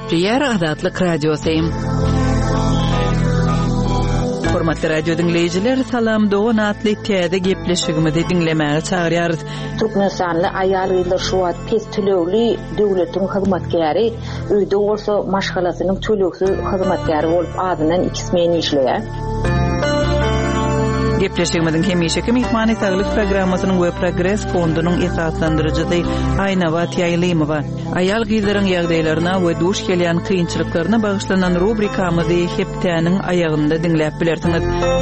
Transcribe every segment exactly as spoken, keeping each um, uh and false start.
Gepliyer Azatlyk Radiosyň. Hormatly radio dinleyijiler, salam dogan atly täze gepleşigimizi dinlemäge çagyrýarys. Türkmenistanly aýal ýyllar şu wagt pes tölegli döwletiň hyzmatkäri, öýde bolsa maşgalasynyň töleksiz hyzmatkäri bolup adynyň ikismeni işleýär. Gepleşigimiziň hemişeki mehmany saglyk programmasynyň we progress fondunyň esaslandyrjysy Aýnawat Ýaýlymowa aýal gyzlaryň ýagdaýlaryna we duş gelýän kynçylyklaryna bagyşlanan rubrikamyzy hepdäniň aýagynda dinläp bilersiňiz.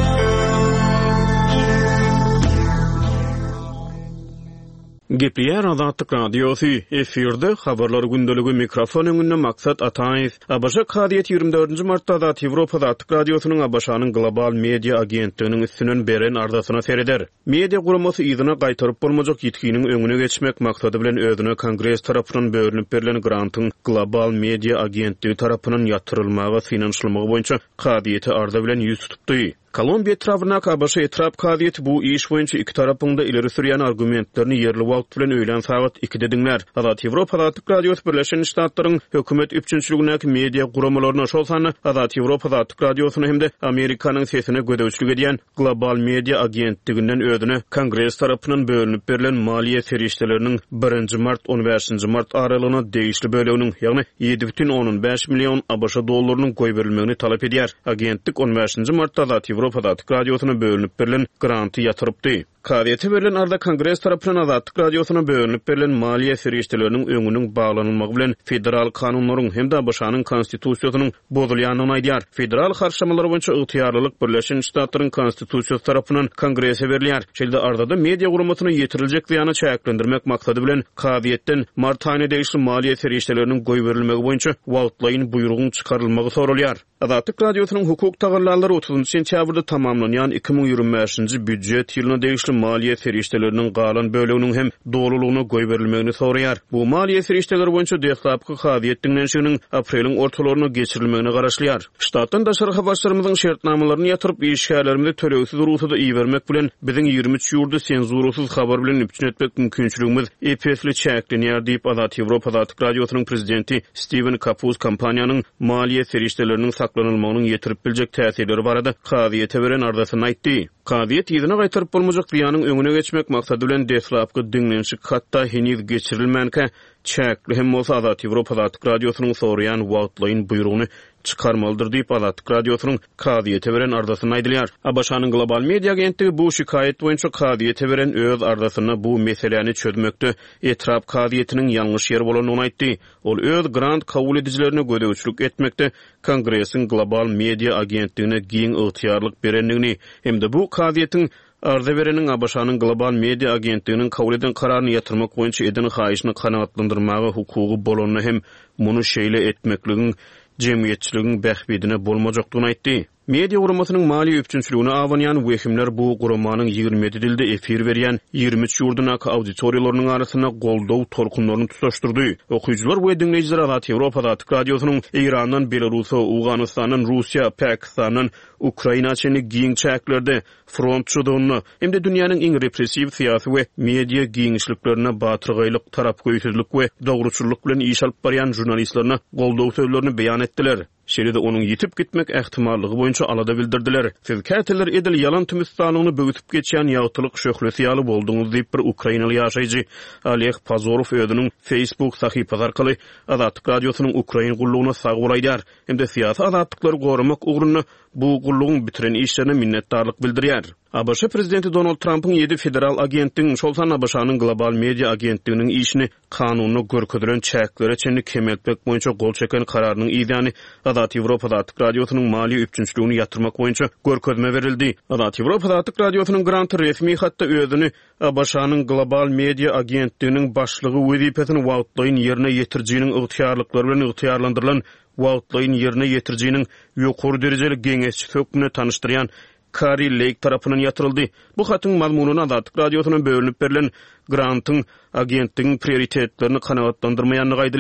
Gepliyer Azatlyk Radiosu efirde habarlar gündöligi mikrofon öňünde maksat Ataýew. Abaşa Kadiýet ýygrimi dördünji martda Azat Ýewropa Azatlyk Radiosynyň Abaşanyň global media agentliginiň üstünden beren ardasyna sereder. Media guramasy ýygyna gaýtaryp bolmajak ýetkiniň öňüne geçmek maksady bilen özüne Kongress tarapyndan bölünip berilen grantyň global media agentligi tarapyndan ýatyrylmagy finansiýalmagy boýunça Kadiýeti arda bilen ýüz tutupdy. Kolumbiya Travnak Abaşa etrap kadiyeti bu iş boyunca iki tarafında ileri sürüyen argumentlerini yerli wagt bilen öýlen sagat ikide dinler. Azat Ýewropa Azatlyk Radiosu Birleşen Ştatlaryň hökümet üçinçiligindäki media guramalaryna şolsany Azat Ýewropa Azatlyk Radiosyny hemde Amerikanyň sesine gödäwçilik edýän global media agentliginden özüne Kongress tarapyndan bölünip berilen maliýe ferişteleriniň birinji mart on beşinji mart aralygyna değişli böleginiň ýagny ýedi бүтүn on beş million Abaşa dollarynyň goý berilmegini talap edýär. Agentlik on beşinji martda Azat Ýewropa Azatlyk Radiosyna bölünip berilen granty ýatyrypdy. Kadiýeti berilen arda Kongress tarapyndan Azatlyk Radiosyna bölünip berilen maliýe ferişteleriniň öňüniň baglanylmagy bilen federal kanunlaryň hemde Abaşanyň konstitusiýasynyň bozulýanyny aýdýar. Federal harşamalar boýunça ygtyýarlylyk Birleşen Ştatlaryň konstitusiýasy tarapyndan Kongresse berilýär. Şeýle ardada media guramasyna ýetiriljek ýany çäklendirmek maksady bilen Kadiýetden mart aýyna değişli maliýe ferişteleriniň goý berilmegi boýunça wagtlaýyn buýrugyň çykarylmagy sorulýar. Azatlyk Radiosynyň hukuk tagallalary otuzunjy sentýabrda tamamlanýan iki ming ýygrimi beşinji büdjet ýylyna değişli maliýe ferişteleriniň galan bölегiniň hem dolulugyna goý berilmegini sorýar. Bu maliýe ferişteleri boýunça deklapky Kadiýetdiň näşiginiň apreliň ortalaryna geçirilmegini garaşlýar. Ştatdan daşary habarçylarymyzyň şertnamalaryny ýatyryp işgärlerimizi töleksiz ruhsada iýermek bilen biziň ýygrimi üç ýurda sensurusyz habar bilen üpçün etmek mümkinçiligimiz epesli çäklenýär diýip Azat Ýewropa Azatlyk Radiosynyň prezidenti Steven Kapus kampaniýanyň maliýe ferişteleriniň saklanylmagynyň ýetirip biljek täsirleri barada Kadiýete beren ardasyny aýtdy. Kadiýet ýygyna gaýtaryp bolmajak ýanyň öňüne geçmek maksady bilen deslapky dinlenşik hatda heniz geçirilmänkä çäkli hem bolsa Azat Ýewropa Azatlyk Radiosynyň sorýan wagtlaýyn buýrugyny çıkarmalıdır diýip Azatlyk Radiosynyň Kadiýete beren ardasyny aýdylýar. Abaşanyň global media agentligi bu şikaýet boýunça Kadiýete beren öz ardasyny bu meseleni çözmekde etrap Kadiýetiniň ýalňyş ýeri bolanyny aýtdy. Ol öz grant kabul edijilerine gödäwçilik etmekde Kongressiň global media agentligine giň ygtyýarlyk berenligini hemde bu Kadiýetiň arda bereniň Abaşanyň global media agentliginiň kabul eden kararyny ýatyrmak boýunça eden haýyşyny kanagatlandyrmagy hukugy bolanyny hem muny şeýle etmekligiň jemgyýetçiligiň bähbidine bolmajakdygyny aýtdy. Media guramasynyň maliýe üçinçiligine awanýan wekimler bu guramanyň ýygrimi dilde efir berýän ýygrimi üç ýurdunaky auditoriýalarynyň arasyna goldaw torkunlaryny tutaşdyrdy. Okuýjylar we dinleýijiler Azat Ýewropa Azatlyk Radiosynyň Irandan, Belarusa, Awganystandan, Russiýa, Pakistandan, Ukraina çenli giň çäklerde frontçydygyny hemde dünýäniň iň repressiw syýasy we media giňişliklerine batyrgylyk, tarapgoýsuzlyk we dogruçylyk bilen iş alyp barýan jurnalistlerine goldaw sözlerini beýan etdiler. Şeride onun yitip gitmek ähtimallygy boýunça alada bildirdiler. Siz käteler edil yalan tümüstanlygyny bögütüp geçýän ýagtylyk şöhlesi ýaly bolduňyz diýip bir Ukrainaly ýaşaýjy Oleg Pazorov özüniň Facebook sahypasy arkaly Azatlyk Radiosynyň Ukraina gullugyna sag bolaýdar. Hemde syýasy azatlyklary goramak ugrunda bu gullugyň bitiren işlerine minnetdarlyk bildirýär. Abaşa prezidenti Donald Trump'ın yedi federal agentliğinin şolsan Abaşanyň global media agentliginiň işini kanunyny görkezdiren çäklere çenli kemeltmek boýunça gol çeken kararynyň ýa-ni Azat Ýewropa Azatlyk Radiosynyň maliýe üçinçiligini ýatyrmak boýunça görkezme berildi. Azat Ýewropa Azatlyk Radiosynyň granty resmi hatda özüni Abaşanyň global media agentliginiň başlygy wezipesini wagtlaýyn ýerine ýetirjiniň ygtyýarlyklary bilen ygtyýarlandyrylan wagtlaýyn ýerine ýetirjiniň ýokary derejeli geňesçi söküne tanışdyrýan Kari Lake tarapyndan ýatyryldy. Bu hatyň mazmunyna Azatlyk Radiosyna bölünip berilen grantyň agentligiň prioritetlerini kanagatlandyrmaýanlygy aýdylýar.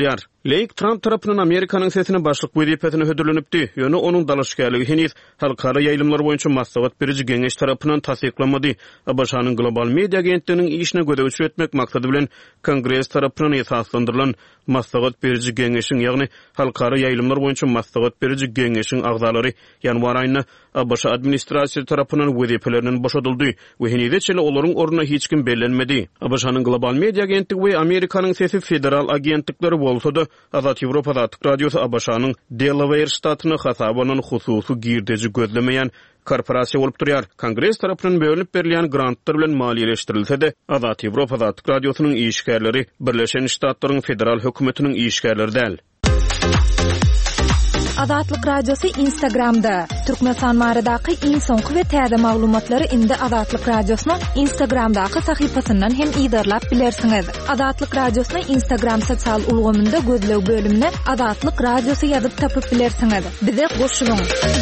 Leik Trump tarapynyň Amerikanyň sesine başlyk wezipetini hödürlenipdi. Ýöne onuň dalaşgärligi heniz halkara ýaýlymlar boýunça maslahat berici geňeş tarapyndan tasdiklanmady. A başanyň global media agentliginiň işine gödegçi etmek maksady bilen Kongress tarapyndan esaslandyrylan maslahat berici geňeşiň, ýagny halkara ýaýlymlar boýunça maslahat berici geňeşiň agzalary ýanwar aýyna A B S administrasiýasy tarapyndan wezipeleriniň boşadyldy we henide çyle olaryň ornuna hiç kim bellenmedi. A B S-nyň global media agentligi we Amerikanyň sesi federal agentlikleri bolsa-da Azat Ýewropa Azatlyk Radiosu A B S-nyň Delaware ştatyny hasabanan hususy girdeji gözlemeýän korporasiýa bolup durýar. Kongress tarapyndan bölünip berilýän grantlar bilen maliýeleşdirilse-de Azat Ýewropa Azatlyk Radiosynyň işgärleri Birleşen Ştatlaryň federal hökümetiniň işgärleri däl. Azatlyk Radiosu Instagramda. Türkmenistan baradaky iň soňky we täze maglumatlary indi Azatlyk Radiosynyň Instagramdaky sahypasyndan hem ýydarlap bilersiňiz. Azatlyk Radiosynyň Instagram sosial ulgamynda gözlew bölümine Azatlyk Radiosu ýazyp tapyp bilersiňiz. Bize goşulyň.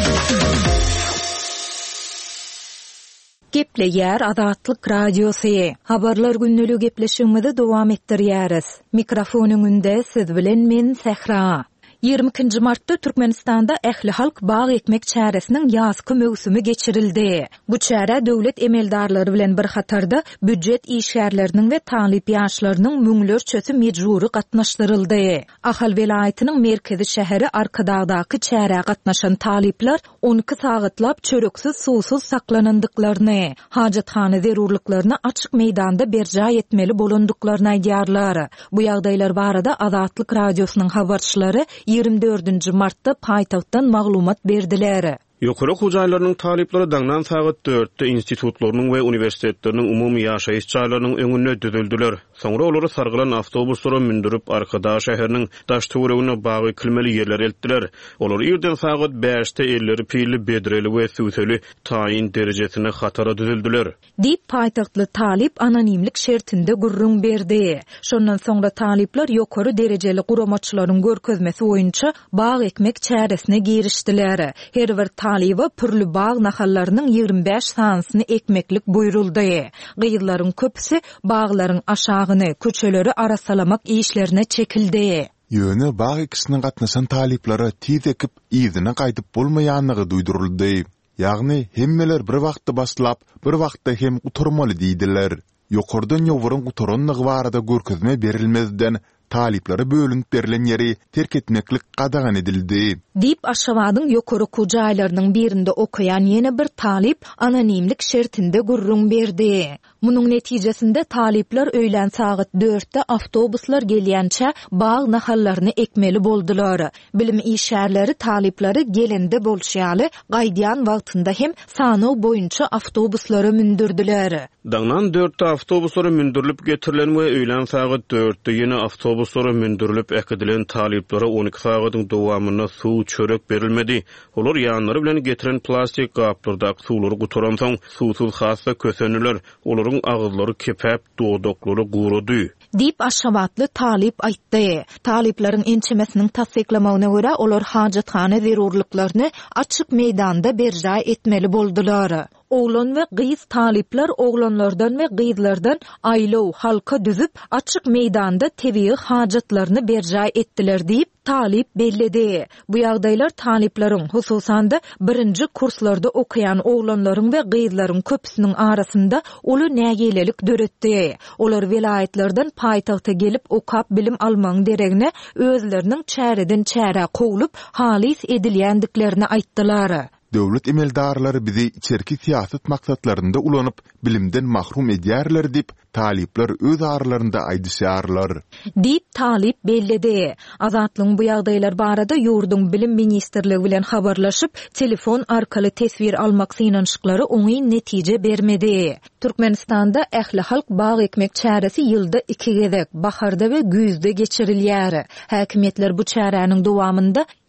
Gepleýär Azatlyk Radiosu. Habarlar günnülük gepleşigimizi dowam etdirýäris. Mikrofonyň önünde siz bilen men Sehra. ýygrimi ikinji martda Türkmenistanda ähli halk bagy ekmek çäresiniň ýazky möwsümi geçirildi. Bu çäre döwlet emeldarlary bilen bir hatarda büdjet işgärleriniň we talip ýaşlarynyň müňlerçesi mejburi gatnaşdyryldy. Ahal welaýatynyň merkezi şäheri Arkadagdaky çäre gatnaşan talipler on iki sagatlap çöreksiz suwsuz saklanandyklaryny, hajathana zerurlyklaryny açyk meýdanda berja etmeli bolandyklaryny aýdýarlar. Bu ýagdaýlar barada Azatlyk Radiosynyň habarçylary ýygrimi dördünji martda paýtagtdan maglumat berdiler. Ýokary hujaýlarynyň talipleri daňdan sagat dörtde institutlarynyň we universitetleriniň umumy ýaşaýyş çaýlarynyň öňüne düzüldiler. Soňra olary sargylan awtobuslara mündürip Arkadag şäheriniň daş töweregine bagy kilmeli ýerler eltdiler. Olar ýerden sagat beşde elleri pili bedreli we süýseli taýin derejesine hatara düzüldiler. Dip paýtagtly talip anonimlik şertinde gurrun berdi. Şondan soňra talipler ýokary derejeli guramaçylaryň görkezmesi boýunça bag ekmek çäresine girişdiler. Her bir taliba pürlü bağ nahallarynyň ýygrimi beş sansyny ekmeklik buýruldy. Gyýyllaryň köpüsi bağlaryň aşagyny, köçeleri arasalamak işlerine çekildi. Ýöne bağ ekisiniň gatnaşan taliplara tiz ekip ýyzyna gaýdyp bolmaýanlygy duýduruldy. Ýagny hemmeler bir wagtda baslap, bir wagtda hem guturmaly diýdiler. Ýokardan ýowurun guturunlygy barada görkezme berilmezden taliplary bölünip berilen ýeri terk etmeklik gadagan edildi. Dip aşawadyň ýokary kujaýlarynyň birinde okuyan ýene bir talip anonimlik şertinde gurrun berdi. Munyň netijesinde talipler öýlen sagat dörtde awtobuslar gelýänçe bağ nahallaryny ekmeli boldular. Bilim işgärleri talipleri gelende bolşýaly gaýdýan wagtynda hem sanaw boýunça awtobuslary mündürdiler. Daňdan dörtde awtobuslary mündürilip getirilen we öýlen sagat dörtde ýene awtobuslara mündürilip ekdilen taliplere on iki sagatyň dowamyna suw çörek berilmedi. Olar ýanlary bilen getiren plastik gaplardaky suwlary guturan soň suwsuz hassa köseniler. Olaryň ağızlary kepep, dodoklary gurudy. Dip aşabatly talip aýtdy. Talipleriň ençemesiniň tasdiklamagyna görä olar hajathana zerurlyklaryny açyk meýdanda berja etmeli boldular. Oğlan ve gyz talipler oğlanlardan ve gyzlardan aýlaw halka düzüp açyk meýdanda tebii hajatlaryny berja etdiler diýip talip belledi. Bu ýagdaýlar talipleriň hususanda birinji kurslarda okuyan oğlanlaryň we gyzlaryň köpüsiniň arasynda uly nägelelik döretdi. Olar welaýatlardan paýtagta gelip okap bilim almaň deregine özleriniň çäreden çäre kowlup halis edilýändiklerini aýtdylar. Döwlet emeldarlary bizi içerki siýasat maksatlarynda ulanyp bilimden mahrum edýärler dip talipler öz aralarynda aýdysýarlar. Dip talip belledi. Azatlyň bu ýagdaýlar barada ýurdun bilim ministrligi bilen habarlaşyp telefon arkaly tesvir almak synanşyklary oňy netije bermedi. Türkmenistanda ähli halk bag ekmek çäresi ýylda iki gezek baharda we güzde geçirilýär. Häkimetler bu çäräniň dowamında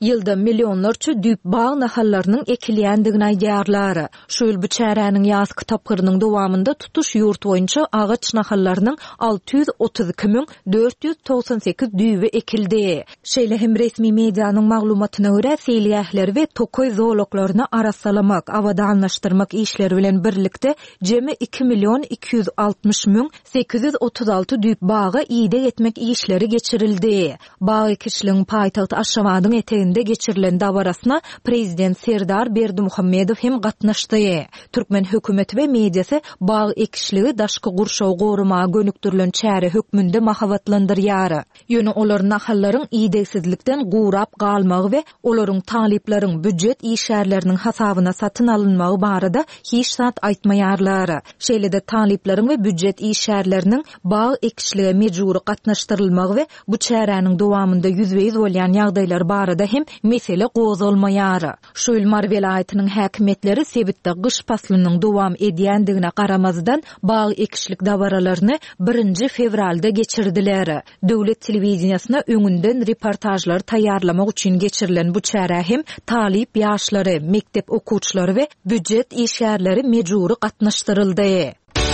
Ýylda millionlarça düýp baý nahallarının ekilýändigini aýdýarlar. Şol bu çäräniň ýaz kitapgyrynyň dowamında tutuş ýurt boýunça agaç nahallarının alty ýüz otuz iki min dört ýüz togsan sekiz düýbi ekildi. Şeýle hem resmi medianyň maglumatyna görä seliýähler we tokoy zooloklaryny arasalamak, awada alnaşdyrmak işleri bilen birlikde jemi iki milyon iki ýüz altmış min sekiz ýüz otuz alty düýp bagy ýyda etmek işleri geçirildi. Bagy ekişligiň paýtagty Aşgabatyň eteginde geçirilen dawarasına prezident Serdar Berdimuhammedow hem gatnaşdy. Türkmen hökümeti we mediasy bagy ekişligi daşky gurşaw gorumaga gönüktirilen çäre hökmünde mahabatlandyrýar. Ýöne olaryň nahallaryň ýydegsizlikden gurap galmagy we olaryň talyplaryň büdjet işärleriniň hasabyna satyn alynmagy barada hiç zat aýtmaýarlar. Şeýle-de talyplaryň we büdjet işärleriniň bagy ekişlige mejburi gatnaşdyrylmagy we bu çäräniň dowamında ýüzbeýiz bolýan ýagdaýlar barada hem mesele gozalmaýar. Şuýl welaýatynyň häkimetleri sebitde gyş faslynyň dowam edýändigine garamazdan bagy ekişlik dawaralaryny birinji fevralda geçirdiler. Döwlet telewiziýasyna öňünden reportajlar taýýarlamak üçin geçirilen bu çäre hem talyp ýaşlary, mektep okuwçylary we büdjet işärleri mejburi gatnaşdyryldy.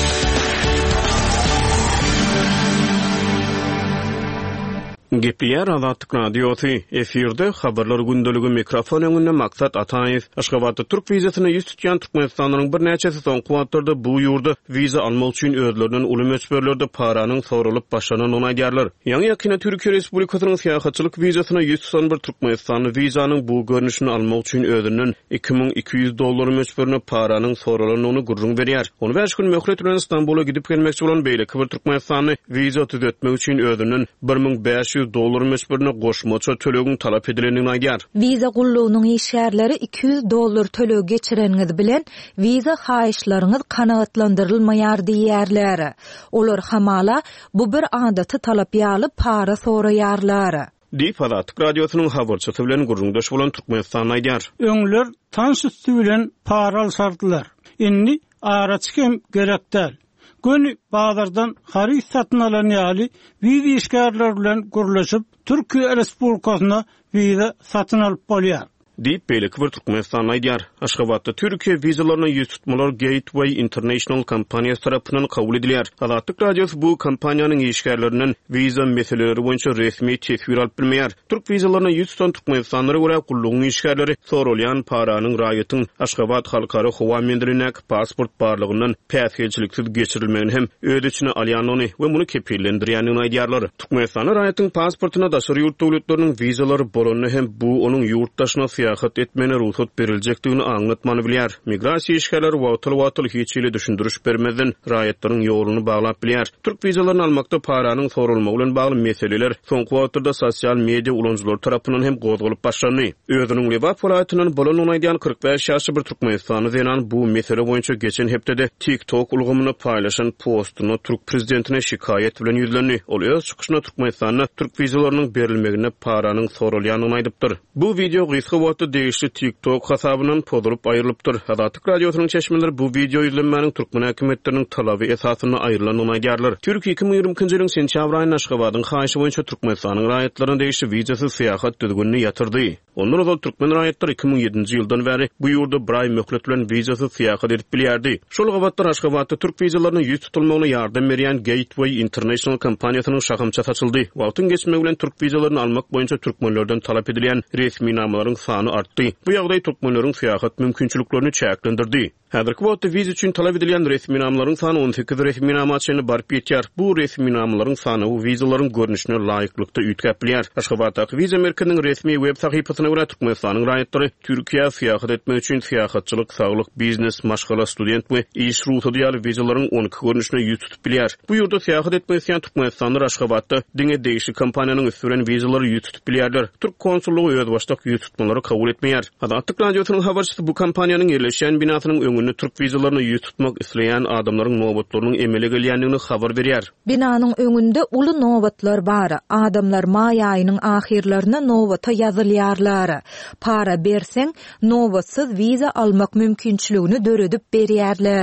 Gepler Azatlyk Radiosu efirde habarlar gündöligi mikrofon öňünde maksat Ataýew Aşgabatda Türk wizasyna ýüz tutýan türkmenistanyň bir näçesi soňky wagtlarda bu ýurda wiza almak üçin özlerinden uly möçberlerde paranyň soralyp başlanyny aýdýarlar. Ýa-ni ýakina Türkiýe Respublikasynyň syýahatçylyk wizasyna ýüz tutsan bir türkmenistanly wizanyň bu görnüşini almak üçin özünden iki min iki ýüz dollar möçberine paranyň soralanyny gurrun berýär. Onu beş gün möhlet bilen Istanbula gidip gelmekçi bolan beýleki bir türkmenistanly wiza tüzetmek üçin özünden bir min beş ýüz dollar möçberine goşmaça tölegin talap edilenini aýdýar. Wiza gullugynyň işärleri iki ýüz dollar töleg geçireniňiz bilen wiza haýyşlaryňyz kanagatlandyrylmaýar diýerler. Olar hamala bu bir adaty talap ýalyp para soraýarlar. Diýip Azatlyk Radiosynyň habarçysy bilen gurrundaş bolan Türkmenistan aýdýar. Öňler tans üstü bilen para alsadylar. Indi araçkem gerekdäl. Gönü bazardan haris satın alan ýaly wiza işgärler bilen gurlaşyp Türkiýe Respublikasyna wiza satyn alyp bolýar. Diýip beýleki bir Türkmenistan aýdýar. Aşgabatda Türkiýe wizalaryny ýüz tutmalar Gateway International kompaniýasy tarapyndan kabul edilýär. Azatlyk Radiosy bu kompaniýanyň işgärlerinden wiza meseleleri boýunça resmi tesbir alyp bilmeýär. Türk wizalaryny ýüz tutan türkmenistanlary görä gullugyň işgärleri sorulýan paranyň raýatyň Aşgabat halkary howa mendirinek pasport barlygyndan päsgelçiliksiz geçirilmegini hem öz içine alýanyny we muny kepillendirýänini aýdýarlar. Türkmenistan raýatynyň pasportyna daşary ýurt döwletleriniň wizalary bolanyny hem bu onuň ýurtdaşyna syýahat etmene ruhsat berilejekdigini aňlatmany bilýär. Migrasiýa işgärleri wagtyl-wagtyl hiç ile düşündürüş bermeden raýatlaryň ýoluny baglap bilýär. Türk wizalaryny almakda paranyň sorulmagy bilen bagly meseleler soňky wagtlarda sosial media ulanjylar tarapyndan hem gozgalyp başlandy. Özüniň Lebap welaýatynyň bolanyny aýdýan kırk beş ýaşly bir türkmenistany zenan bu mesele boýunça geçen hepdede TikTok ulgamyny paýlaşan postuny Türk prezidentine şikayet bilen ýüzlendi. Ol öz çykyşyna Türkmenistanyna Türk wizalarynyň berilmegine paranyň sorulýanyny aýdypdyr. Bu video gysga wagtda değişli TikTok hasabynyň podurup aýrylypdyr. Azatlyk Radiosynyň çeşmeleri bu video ýüzlenmäniň türkmen häkimetleriniň talaby esasyna aýrylanyny aýdýarlar. Türkiýe iki min ýigrimkinji ýylyň sentýabr aýyna Aşgabatyň haýyşy boýunça Türkmenistanyň raýatlaryny değişli wizasyz syýahat düzgünini ýatyrdy. Ondan ozal türkmen raýatlary iki min ýedinji ýyldan bäri bu ýurda bir aý möhlet bilen wizasyz syýahat edip bilýärdi. Şol gabatda Aşgabatda türk wizalaryny ýüz tutulmagyna ýardam berýän Gateway International kompaniýasynyň şahamça açyldy. Wagtyň geçmegi bilen türk wizalaryny almak boýunça türkmenlerden talap edilýän resmi namalaryň sany artdy. Bu ýagdaý türkmenleriň syýahat mümkinçiliklerini çäklendirdi. Häzirki wagtda wiza üçin talap edilen resmi namalaryň sany on sekiz resmi nama çyny barp ýetýär. Bu resmi namalaryň sany bu wizalaryň görnüşine laýyklykda üýtgäplýär. Aşgabatdaky wiza merkeziniň resmi web sahypasyna görä Türkmenistanyň raýatlary Türkiýe syýahat etmek üçin syýahatçylyk, saglyk, biznes, maşgala, student we iş ruhsady ýaly wizalaryň on iki görnüşine ýüz tutup bilýär. Bu ýurda syýahat etmek isleýän türkmenistanlylar Aşgabatda diňe değişik kompaniýanyň üstüren wizalary ýüz tutup bilýärler. Türk konsullugy öz başda ýüz tutmalary kabul etmeýär. Azatlyk Radiosynyň habarçysy bu kompaniýanyň ýerleşýän binasynyň öňünde türk wizalaryny ýüz tutmak isleýän adamlaryň nobatlarynyň emele gelýändigini habar berýär. Binanyň öňünde uly nobatlar bar. Adamlar may aýynyň ahirlerine nobata ýazylýarlar. Para berseň nobatsız wiza almak mümkinçiligini döredip berýärler.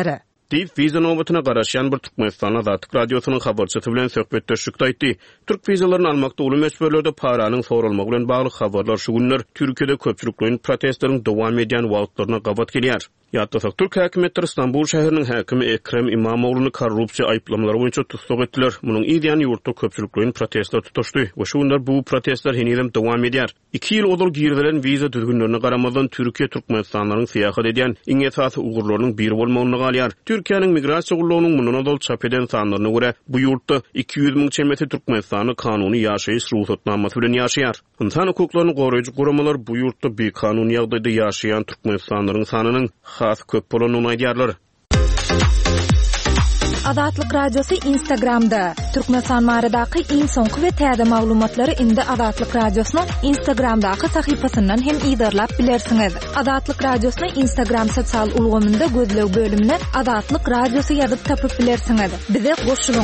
Diýip wiza nobatyna garaşan bir Türkmenistan Azatlyk Radiosynyň habarçysy bilen söhbetdeşikde aýtdy. Türk wizalarını almakda uly meşgulerde paranyň sorulmagy bilen bagly habarlar şu günler Türkiýede köpçülikliň protestlaryň dowam edýän wagtlaryna gabat gelýär. Ýa-da Türk häkimetleri Istanbul şäheriniň häkimi Ekrem İmamoğlu'nu korrupsiýa aýplamlary boýunça tutsak etdiler. Munyň ideýany ýurtda köpçülikliň protestler tutuşdy we şu günler bu protestler henüzem dowam edýär. iki ýyl odul girdilen wiza düzgünlerine garamazdan Türkiýe Türkmenistanlaryň syýahat edýän iň esasy ugurlarynyň biri bolmagyny galýar. Türkiýanyň migrasiýa gurulunyň mundan odul çap eden sanlaryna görä bu ýurtda iki ýüz miň çemeti Türkmenistany kanuny ýaşaýyş ruhsatnamasy bilen ýaşaýar. İnsan hukuklaryny goraýjy guramalar bu ýurtda bir kanuny ýagdaýda ýaşaýan Türkmenistanlaryň sanynyň has köp bolanyny aýdýarlar. Azatlyk Radiosu Instagramda Türkmenistan baradaky iň soňky we täze maglumatlary indi Azatlyk Radiosynyň Instagramdaky sahypasyndan hem ýa-da bilersiňiz. Azatlyk Radiosynyň Instagram sosial ulgamynda gözlew bölümine Azatlyk Radiosu ýazyp tapyp bilersiňiz. Bize goşulyň.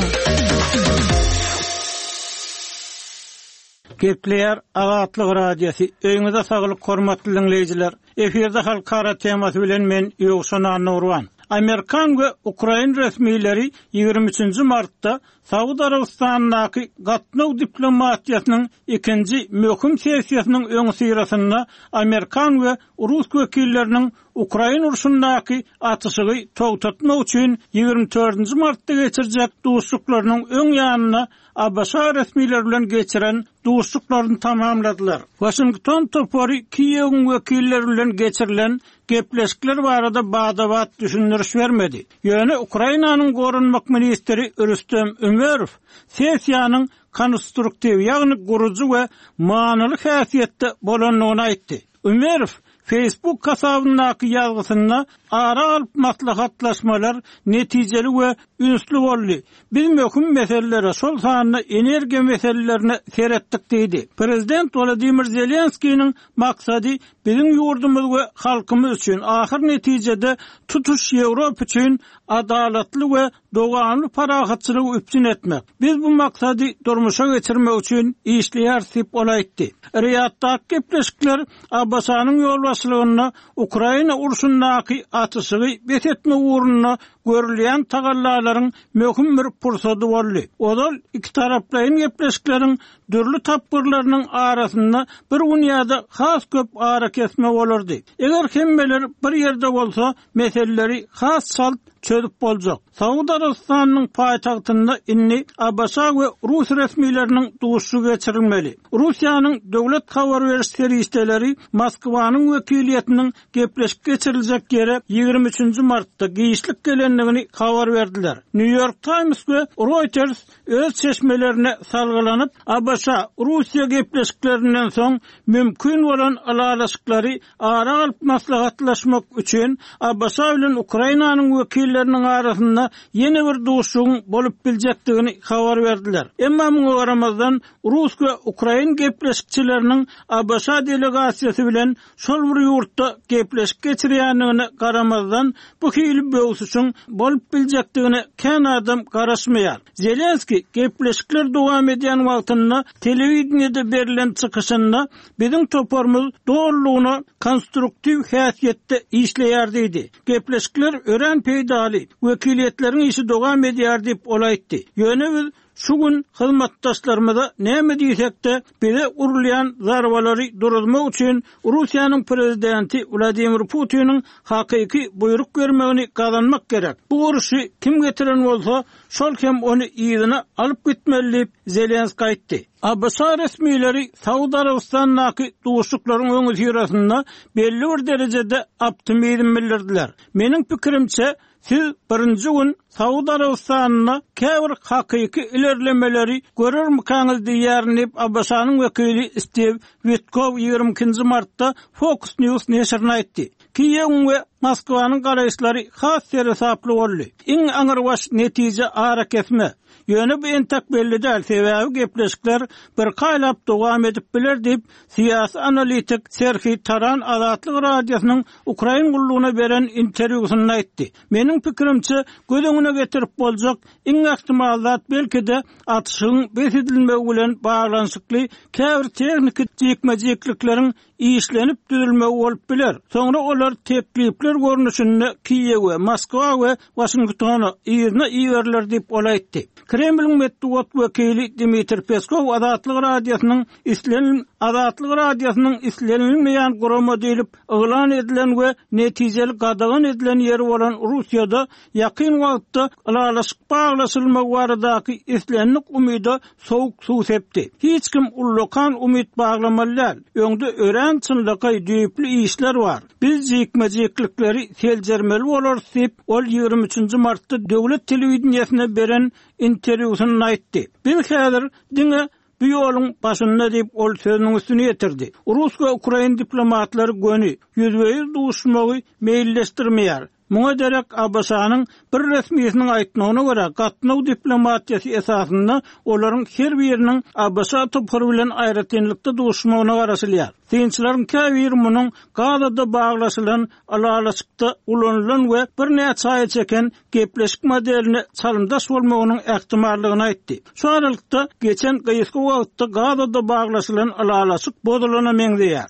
Gepleýär Azatlyk Radiosu. Öňüňizde saglyk hormatly dinleýijiler. Eferde halkara temasy bilen men Ýogşan Nurwan. Amerikan we Ukraina resmiýetleri ýygrimi üçinji martda Saudi Arabistanyňky gatnaw diplomatiýasynyň ikinji möhüm sessiýasynyň öň syrasynda Amerikan we Rus wekilleriniň Ukraina urşundaky atışygy togtatmak üçin ýygrimi dördünji martda geçirjek duşuklarynyň öň ýanyna A B S resmiýetleri bilen geçiren duşuklaryny tamamladylar. Washington topary Kiýewiň wekilleri bilen geçirilen gepleşikler barada bagdabat düşündiriş vermedi. Ýöne Ukrainanyň gorunmak ministri Rüstem Ömerow sessiýanyň konstruktiw ýagny gurucu we manyly häsiýetde bolanyny aýtdy. Ömerow Facebook kasabyndaky ýazgysynda ara alyp maslahatlaşmalar netijeli we ünsli boldy. Biz möhüm meselelere şol sanyny energiýa meselelerine seretdik diýdi. Prezident Volodymyr Zelenskiýiň maksady bizim ýurdumyz we halkymyz üçin ahir netijede tutuş Ýewropa üçin adalatly we doganly parahatçylyk üpsin etmek. Biz bu maksady durmuşa geçirmek üçin işleýär diýip olaýtdy. Riyaddaky gepleşikler A B S-nyň ýolbaşçylygyna Ukraina urşundaky atışygy betetme uğruna görülýän tagallalaryň möhüm bir pursady boldy. Odal iki taraplaryň gepleşikleriň dürli tapgyrlarynyň arasynda bir dünýada has köp ara kesme bolardy. Eger hemmeler bir ýerde bolsa, meseleleri has salt çözüp boljak. Saudi Arabistanyň paýtagtynda inni A B S we Rus resmiýetleriniň duşu geçirilmeli. Russiýanyň döwlet habar beriş serýisleri Moskwanyň wekiliýetiniň gepleşik geçiriljek ýere ýygrimi üçinji martda giýişlik gelenligini habar berdiler. New York Times we Reuters öz çeşmelerine salgylanyp A B S Russiýa gepleşiklerinden soň mümkin bolan alalaşyklary ara alyp maslahatlaşmak üçin A B S bilen Ukrainanyň wekilleriniň arasynda ýene bir duşuň bolup biljekdigini habar berdiler. Emma muňa garamazdan Rus we Ukrain gepleşikçileriniň A B S delegasiýasy bilen şol bir ýurtda gepleşik geçirýänligine garamazdan bu hili böwsüşüň bolup biljekdigine kän adam garaşmaýar. Zelenski gepleşikler dowam edýän wagtynda telewizionyada berilen çykyşynda bizim toparmyz doğruluğuna konstruktiv häsiýetde işleýär diýdi. Gepleşikler ören peýdaly wekiliýetleriň işi dowam edýär diýip olaýtdy. Ýöne biz şu gün hyzmatdaşlarymyza näme diýsek-de bize urulýan zarbalary durulmak üçin Russiýanyň prezidenti Vladimir Putiniň hakyky buyruk bermegini gazanmak gerek. Bu uruşy kim getiren bolsa şol hem onu ýygyna alyp gitmeli diýip Zelenski aýtdy. A B S resmiýetleri Saudi Arabistanyňky duşuklaryň öňü ýerasynda belli bir derejede optimizm bildirdiler. Meniň pikirimçe siz birinji gün Saudi Arabistanyna käbir hakyky ilerlemeleri görürmikäňiz diýärnip A B S-nyň wekili Steve Witkow ýygrimi ikinji martda Fox News neşrine aýtdy. Kiýew we Moskwanyň garaýşlary has terasaply boldy. Iň aňyrbaş netije ara kesme. Ýöne bu entek belli däl. Sebäbi gepleşikler bir gaýlap dowam edip biler diýip siýasy analitik Serhi Taran Azatlyk Radiosynyň Ukraina gullugyna beren interwýusynda aýtdy. Meniň pikirimçe göz getirip boljak iň ähtimal zat belki-de atışyň besedilmegi bilen baglanşykly käbir teknik jekmejeklikleriň işlenip düzülmegi bolup biler. Soňra olar teklipler Tender görnüşünde Kiyew, Moskwa we Washingtona ýerine iýerler diýip olaýtdy. Kremlin medeniýet wekili Dmitri Peskov Adatlyk radiosynyň islenilmeýän Adatlyk radiosynyň islenilmeýän gurama diýilip elan edilen we netijeli gadagan edilen ýeri bolan Russiýada ýakyn wagtda alalaşyk baglaşylmak baradaky islenlik umydy sowuk suw sepdi. Hiç kim ullokan umyt baglamallar. Öňde ören çynlyky düýpli işler bar. Biz jikmejiklikleri seljermeli bolar diýip ol ýygrimi üçinji martda döwlet telewizionyna beren interwýusyny aýtdy. Biz häzir diňe bu ýoluň başynda diýip ol sözüniň üstüne ýetirdi. Rus we Ukraina diplomatlary göni ýüzbeýiz duşmagy meýilleşdirmeýär. Muňa derek A B S-nyň bir resmiýetiniň aýtmagyna görä, gatnaw diplomatiýasy esasynda olaryň her biriniň A B S topury bilen aýratynlykda duşmagyna garaşylýar. Dinçilerin käbir munyň Gazada baglaşylan alalaşykda ulanylan we bir näçe aý çeken gepleşik modelini çalymdaş bolmagynyň ähtimallygyny aýtdy. Şu aralykda geçen gyýysky wagtda Gazada baglaşylan alalaşyk bozulana meňzeýär.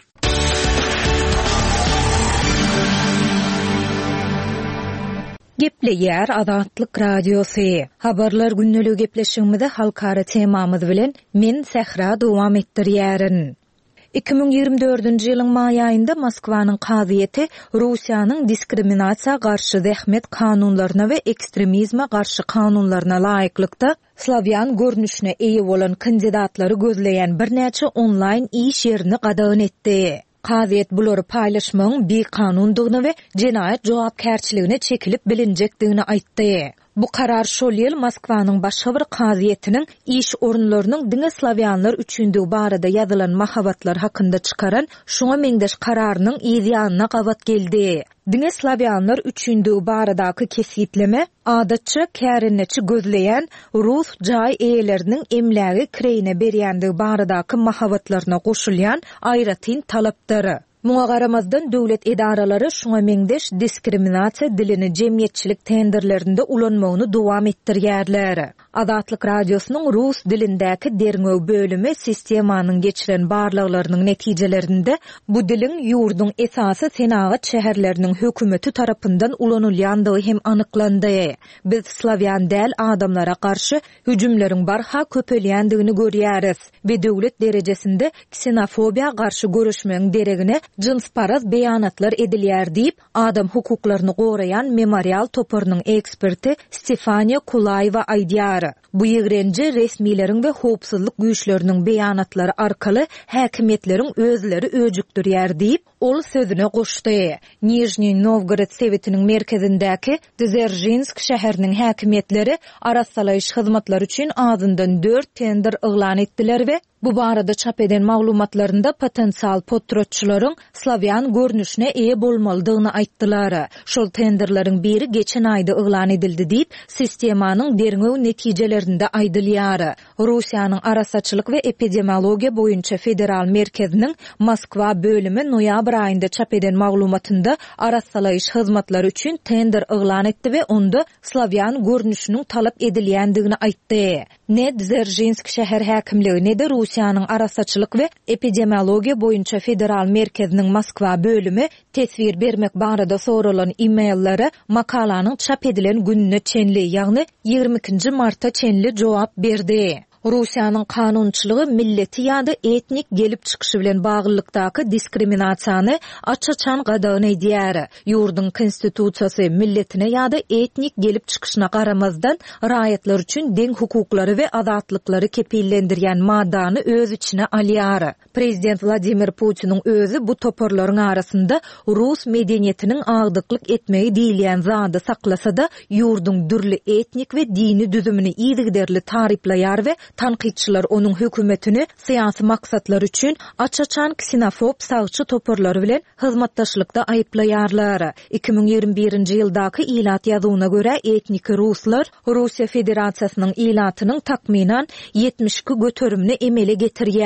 Gepleýär Adatlyk radiosu. Habarlar günnülük gepleşigimizde halkara temamyz bilen men Sehra dowam etdirýärin. iki bin ýygrimi dördünji ýylyň may aýynda Moskwanyň kaziýeti Russiýanyň diskriminasiýa garşy zähmet kanunlaryna we ekstremizme garşy kanunlaryna laýyklykda Slavyan görnüşine eýe bolan kandidatlary gözleýän bir näçe onlaýn iş ýerini gadagan etdi. Kaziýet bulary paýlaşmagyň bir kanundygyny we jenaýat jogapkärçiligine çekilip bilinjekdigini aýtdy. Bu karar şol ýyl Moskwanyň başga bir kaziýetiniň iş orunlarynyň diňe Slavyanlar üçündügi barada ýazylan mahabatlar hakynda çykaran şoňa meňdeş kararynyň ýa-da gabat geldi. Diňe Slavyanlar üçündügi baradaky kesitleme adatça kärinneçi gözleýän Rus jaý eýeleriniň emlägi kireyine berýändigi baradaky mahabatlaryna goşulýan aýratyn talapdary. Muňa garamazdan döwlet edaralary şoňa meňdeş diskriminasiýa dilini jemgyýetçilik tenderlerinde ulanmagyny dowam etdirýärler. Adatlyk radiosynyň rus dilindäki derňöw bölümi sistemanyň geçiren barlyklarynyň netijelerinde bu diliň ýurduň esasy senagat şäherleriniň hökümeti tarapyndan ulanylýandygy hem anyklandy. Biz Slavyan däl adamlara garşy hüjümleriň barha köpelýändigini görýäris we döwlet derejesinde ksenofobiýa garşy görüşmeň deregine jinsparaz beýanatlar edilýär diýip adam hukuklaryny goraýan memorial toporunyň eksperti Stefania Kulaýewa aýdýar. Bu ýegrenji resmiýleriň we howpsuzlyk güýçleriniň beýanatlary arkaly häkimetleriň özleri öjükdirýär diýip ol sözüne goşdy. Nijni Novgorod Sowetiniň merkezindäki Dzержинск şäheriniň häkimetleri arassalaýyş hyzmatlary üçin azyndan dört tender eglan etdiler we bu barada çap eden maglumatlarynda potensial potrotçularyň Slavyan görnüşine eýe bolmalydygyny aýtdylar. Şol tenderlaryň biri geçen aýda eglan edildi diýip sistemanyň derňöw netijelerinde aýdylýar. Russiýanyň arasaçylyk we epidemiologiýa boýunça federal merkeziniň Moskwa bölümi noýabr aýynda çap eden maglumatynda arassalaýyş hyzmatlary üçin tender eglan etdi we onda Slavyan görnüşiniň talap edilýändigini aýtdy. Ne Dzержинск şäher häkimligi ne de Russiýanyň arasaçylyk we epidemiologiýa boýunça federal merkeziniň Moskwa bölümi tesvir bermek barada soralan e-maillere makalanyň çap edilen gününe çenli, ýagny ýygrimi ikinji martda çenli jogap berdi. Russiýanyň kanunçylygy milleti ýa-da etnik gelip çykyşy bilen baglykdaky diskriminasiýany açaçan gadagyny edýär. Ýurduň konstitusiýasy milletine ýa-da etnik gelip çykyşyna garamazdan raýatlar üçin deň hukuklary we azatlyklary kepillendirýän maddany öz içine alýar. Prezident Vladimir Putiniň özü bu toporlaryň arasynda Rus medeniýetiniň agdyklyk etmegi diýilýän zady saklasa-da ýurduň dürli etnik we dini düzümini ýygyderli taryplaýar we tanqidçiler onun hökümetini siyasi maksatlar üçün açaçan ksenofob sağçı toporları bilen hyzmatdaşlykda aýyplaýarlar. iki bin ýygrimi birinji ýyldaky ilat ýazygyna görä etnik ruslar Russiýa Federasiýasynyň ilatynyň takminan ýetmiş iki götürümni emele getirýär.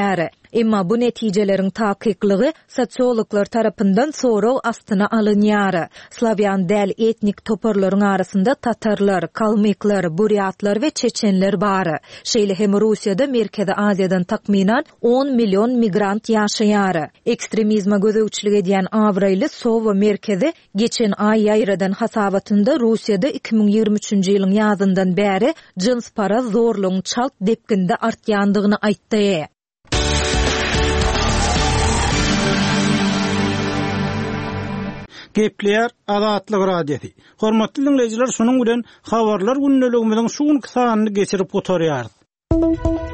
Emma bu netijelerin taqiqlığı sosiologlar tarapyndan sorag astyna alınýar. Slavyan däl etnik toparlaryň arasynda tatarlar, kalmyklar, buryatlar we çeçenler bar. Şeýle hem Russiýada, Merkezi Aziýadan takminan on million migrant ýaşaýar. Ekstremizme gözegçilik edýän Avraýly Sova merkezi geçen ay ýaýradan hasabatynda Russiýada iki bin ýigri üçinji ýylyň ýazyndan bäri jins para zorlugyň çalt depkinde artýandygyny aýtdy. Gepler Azatlyk radiosi. Hormatly dinleyijiler, şonuň bilen habarlar günneligimiziň şu günkü sanyny geçirip oturýar.